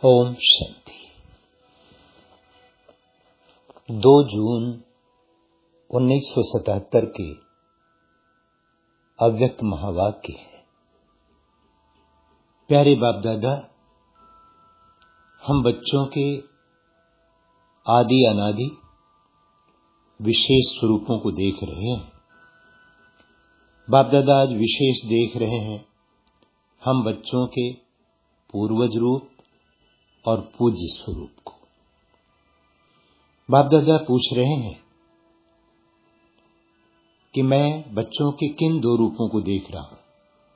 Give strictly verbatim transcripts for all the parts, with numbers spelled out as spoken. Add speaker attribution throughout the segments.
Speaker 1: ओम शांति। दो जून उन्नीस सौ सतहत्तर के अव्यक्त महावाक्य है। प्यारे बाप दादा, हम बच्चों के आदि अनादि विशेष स्वरूपों को देख रहे हैं। बाप दादा आज विशेष देख रहे हैं हम बच्चों के पूर्वज रूप और पूज्य स्वरूप को। बाप दादा पूछ रहे हैं कि मैं बच्चों के किन दो रूपों को देख रहा हूं।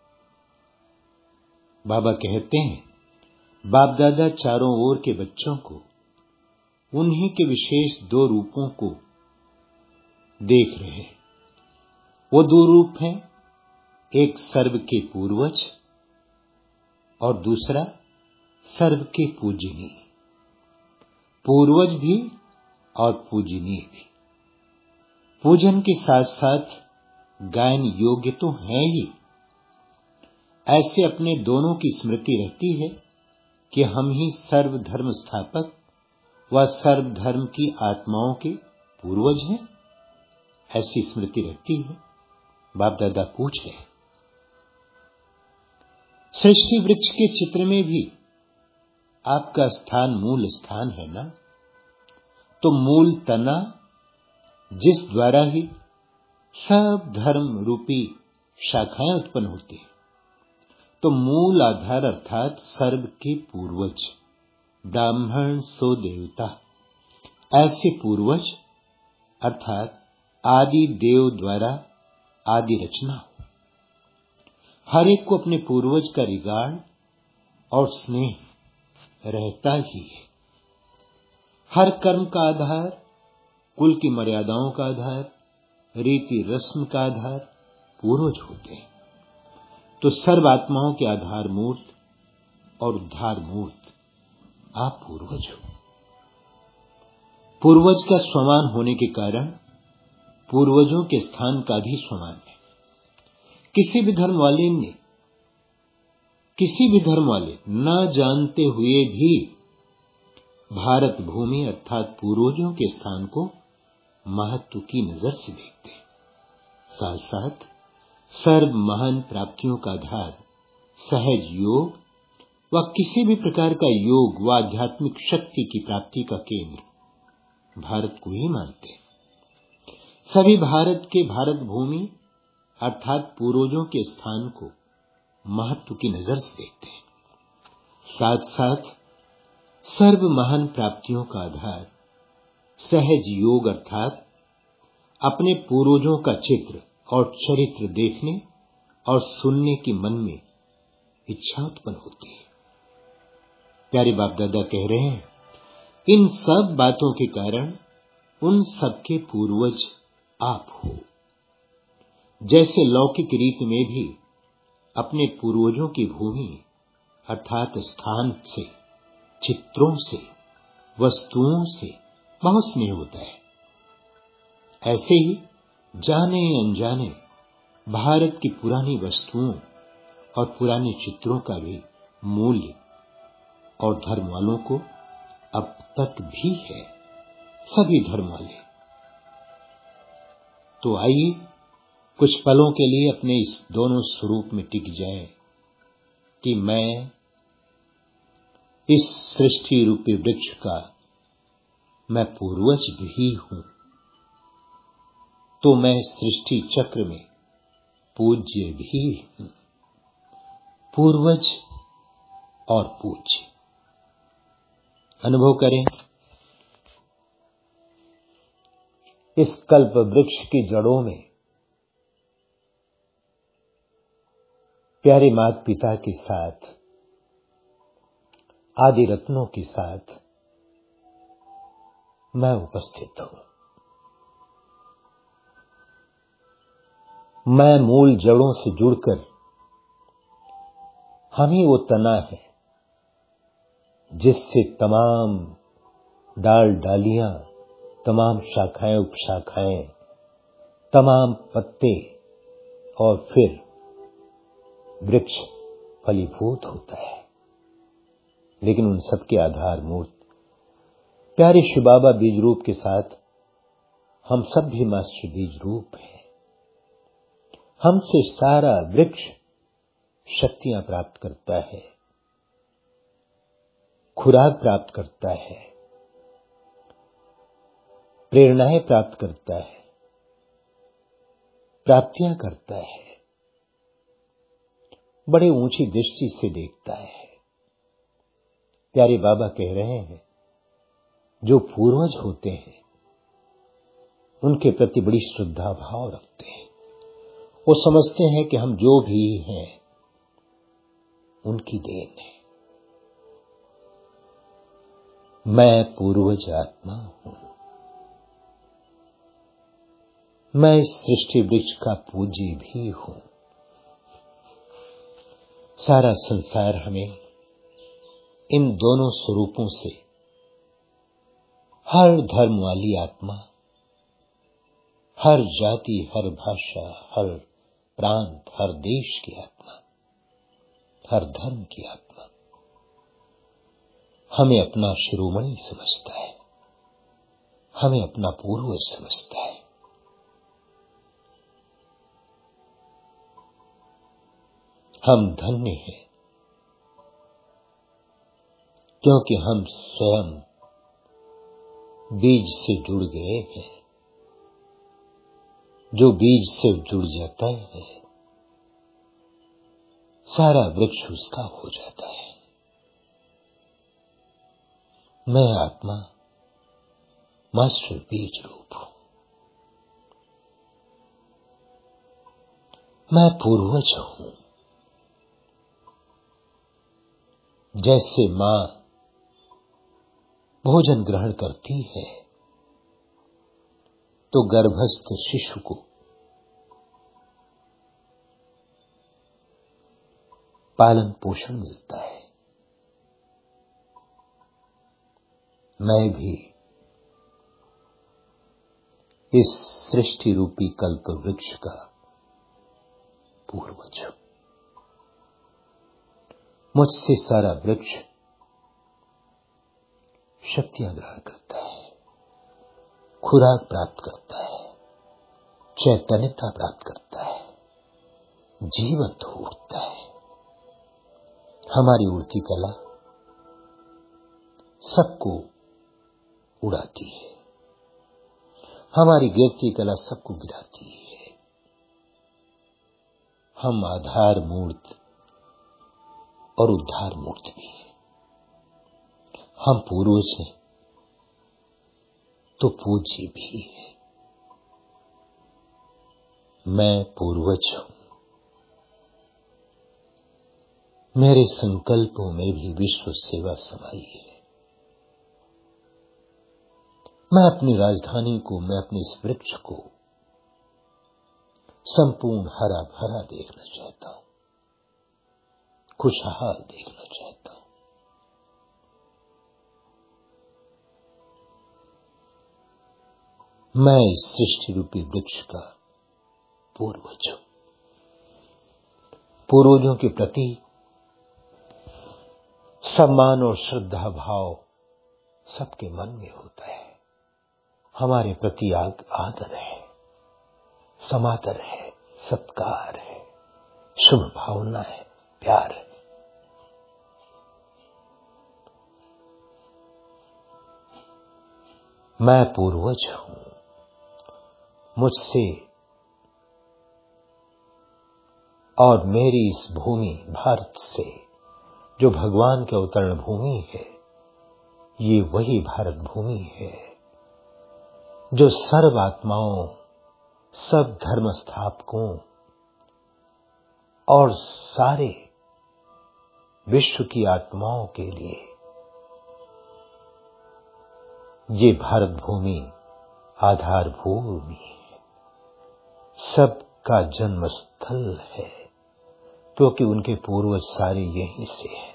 Speaker 1: बाबा कहते हैं बाप दादा चारों ओर के बच्चों को उन्हीं के विशेष दो रूपों को देख रहे हैं। वो दो रूप हैं, एक सर्व के पूर्वज और दूसरा सर्व के पूजनीय। पूर्वज भी और पूजनीय भी। पूजन के साथ साथ गायन योग्य तो है ही। ऐसे अपने दोनों की स्मृति रहती है कि हम ही सर्व धर्म स्थापक व सर्व धर्म की आत्माओं के पूर्वज हैं। ऐसी स्मृति रहती है। बाप दादा पूछ रहे हैं सृष्टि वृक्ष के चित्र में भी आपका स्थान मूल स्थान है ना। तो मूल तना जिस द्वारा ही सब धर्म रूपी शाखाएं उत्पन्न होती हैं, तो मूल आधार अर्थात सर्व के पूर्वज ब्राह्मण सो देवता, ऐसे पूर्वज अर्थात आदि देव द्वारा आदि रचना हो। हर एक को अपने पूर्वज का रिगार्ड और स्नेह रहता ही है। हर कर्म का आधार, कुल की मर्यादाओं का आधार, रीति रस्म का आधार पूर्वज होते हैं। तो सर्व आत्माओं के आधार मूर्त और उद्धार मूर्त आप पूर्वज हो। पूर्वज का स्वमान होने के कारण पूर्वजों के स्थान का भी स्वमान है। किसी भी धर्म वाले ने किसी भी धर्म वाले न जानते हुए भी भारत भूमि अर्थात पूर्वजों के स्थान को महत्व की नजर से देखते हैं। साथ साथ सर्व महान प्राप्तियों का आधार सहज योग व किसी भी प्रकार का योग व आध्यात्मिक शक्ति की प्राप्ति का केंद्र भारत को ही मानते हैं। सभी भारत के भारत भूमि अर्थात पूर्वजों के स्थान को महत्व की नजर से देखते हैं। साथ साथ सर्व महान प्राप्तियों का आधार सहज योग अर्थात अपने पूर्वजों का चित्र और चरित्र देखने और सुनने की मन में इच्छा उत्पन्न होती है। प्यारे बाप दादा कह रहे हैं इन सब बातों के कारण उन सबके पूर्वज आप हो। जैसे लौकिक रीत में भी अपने पूर्वजों की भूमि अर्थात स्थान से, चित्रों से, वस्तुओं से बहुत स्नेह होता है, ऐसे ही जाने अनजाने भारत की पुरानी वस्तुओं और पुराने चित्रों का भी मूल्य और धर्म वालों को अब तक भी है, सभी धर्म वाले। तो आइए कुछ पलों के लिए अपने इस दोनों स्वरूप में टिक जाए कि मैं इस सृष्टि रूपी वृक्ष का मैं पूर्वज भी हूं, तो मैं सृष्टि चक्र में पूज्य भी हूं। पूर्वज और पूज्य अनुभव करें। इस कल्प वृक्ष की जड़ों में प्यारे माता पिता के साथ, आदि रत्नों के साथ मैं उपस्थित हूं। मैं मूल जड़ों से जुड़कर हम ही वो तना है जिससे तमाम डाल डालियां, तमाम शाखाएं उपशाखाएं, तमाम पत्ते और फिर वृक्ष फलीभूत होता है। लेकिन उन सबके आधार मूर्त प्यारे शिव बाबा बीज रूप के साथ हम सब भी मास्टर बीज रूप हैं। हमसे सारा वृक्ष शक्तियां प्राप्त करता है, खुराक प्राप्त करता है, प्रेरणाएं प्राप्त करता है, प्राप्तियां करता है, बड़े ऊंची दृष्टि से देखता है। प्यारे बाबा कह रहे हैं, जो पूर्वज होते हैं उनके प्रति बड़ी श्रद्धा भाव रखते हैं। वो समझते हैं कि हम जो भी हैं उनकी देन है। मैं पूर्वज आत्मा हूं, मैं इस सृष्टि वृक्ष का पूजी भी हूं। सारा संसार हमें इन दोनों स्वरूपों से, हर धर्म वाली आत्मा, हर जाति, हर भाषा, हर प्रांत, हर देश की आत्मा, हर धर्म की आत्मा हमें अपना शिरोमणि समझता है, हमें अपना पूर्वज समझता है। हम धन्य हैं क्योंकि हम स्वयं बीज से जुड़ गए हैं। जो बीज से जुड़ जाता है सारा वृक्ष उसका हो जाता है। मैं आत्मा मास्टर बीज रूप हूं, मैं पूर्वज हूं। जैसे मां भोजन ग्रहण करती है तो गर्भस्थ शिशु को पालन पोषण मिलता है, मैं भी इस सृष्टि रूपी कल्प वृक्ष का पूर्वज हूं। मुझसे सारा वृक्ष शक्तियां ग्रहण करता है, खुराक प्राप्त करता है, चैतन्यता प्राप्त करता है, जीवंत हो उठता है। हमारी उड़ती कला सबको उड़ाती है, हमारी गिरती कला सबको गिराती है। हम आधार मूर्त और उद्धार मूर्त भी है। हम पूर्वज हैं तो पूज्य भी है। मैं पूर्वज हूं, मेरे संकल्पों में भी विश्व सेवा समाई है। मैं अपनी राजधानी को, मैं अपने इस वृक्ष को संपूर्ण हरा भरा देखना चाहता हूं, खुशहाल देखना चाहता हूं। मैं इस सृष्टि रूपी वृक्ष का पूर्वज हूं। पूर्वजों के प्रति सम्मान और श्रद्धा भाव सबके मन में होता है। हमारे प्रति आदर है, समादर है, सत्कार है, शुभ भावना है, प्यार है। मैं पूर्वज हूं, मुझसे और मेरी इस भूमि भारत से जो भगवान के अवतरण भूमि है, ये वही भारत भूमि है जो सर्व आत्माओं, सब धर्म स्थापकों और सारे विश्व की आत्माओं के लिए ये भारत भूमि आधार भूमि है, सबका जन्म स्थल है, क्योंकि उनके पूर्वज सारे यहीं से हैं।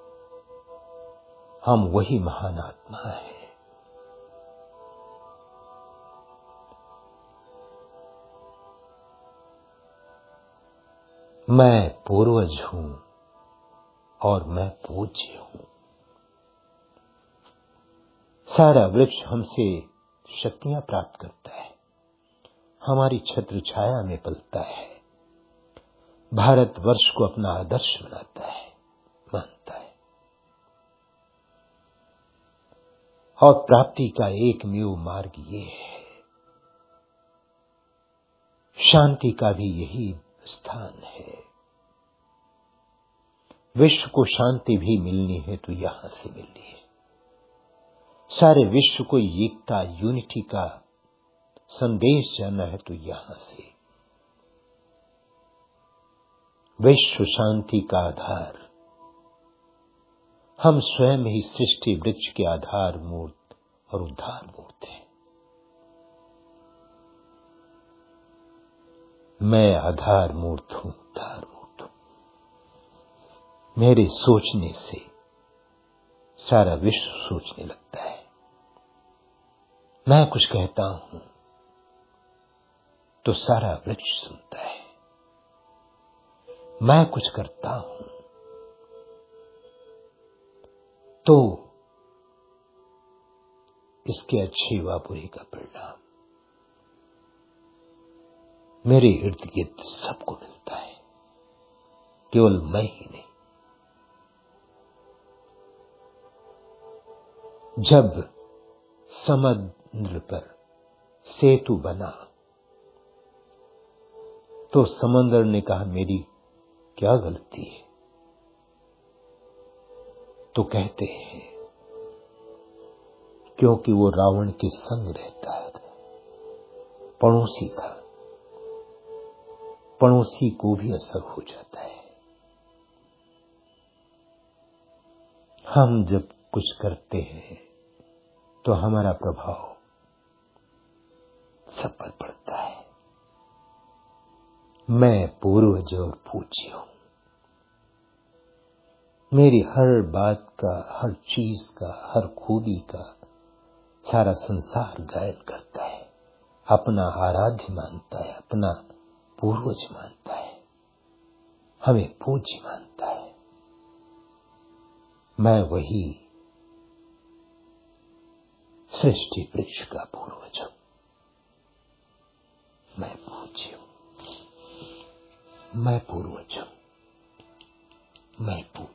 Speaker 1: हम वही महान आत्मा है। मैं पूर्वज हूं और मैं पूज्य हूं। सारा वृक्ष हमसे शक्तियां प्राप्त करता है, हमारी छत्र छाया में पलता है, भारतवर्ष को अपना आदर्श बनाता है, मानता है। और प्राप्ति का एकमेव मार्ग ये है, शांति का भी यही स्थान है। विश्व को शांति भी मिलनी है तो यहां से मिलनी है। सारे विश्व को एकता, यूनिटी का संदेश जाना है तो यहां से। विश्व शांति का आधार हम स्वयं ही सृष्टि वृक्ष के आधार मूर्त और उद्धार मूर्त हैं। मैं आधार मूर्त हूं, उद्धार मूर्त हूं। मेरे सोचने से सारा विश्व सोचने लगता है। मैं कुछ कहता हूं तो सारा वृक्ष सुनता है। मैं कुछ करता हूं तो इसके अच्छे व बुरे का परिणाम मेरे इर्द गिर्द सबको मिलता है, केवल मैं ही नहीं। जब समुद्र पर सेतु बना तो समंदर ने कहा मेरी क्या गलती है? तो कहते हैं क्योंकि वो रावण के संग रहता है, पड़ोसी था, पड़ोसी को भी असर हो जाता है। हम जब कुछ करते हैं तो हमारा प्रभाव सब पर पड़ता है। मैं पूर्वज और पूज्य हूं। मेरी हर बात का, हर चीज का, हर खूबी का सारा संसार गायन करता है, अपना आराध्य मानता है, अपना पूर्वज मानता है, हमें पूज्य मानता है। मैं वही सृष्टि वृक्ष का पूर्वज हूं। मैं पूज्य हूं, मैं पूर्वज हूं, मैं पूज्य।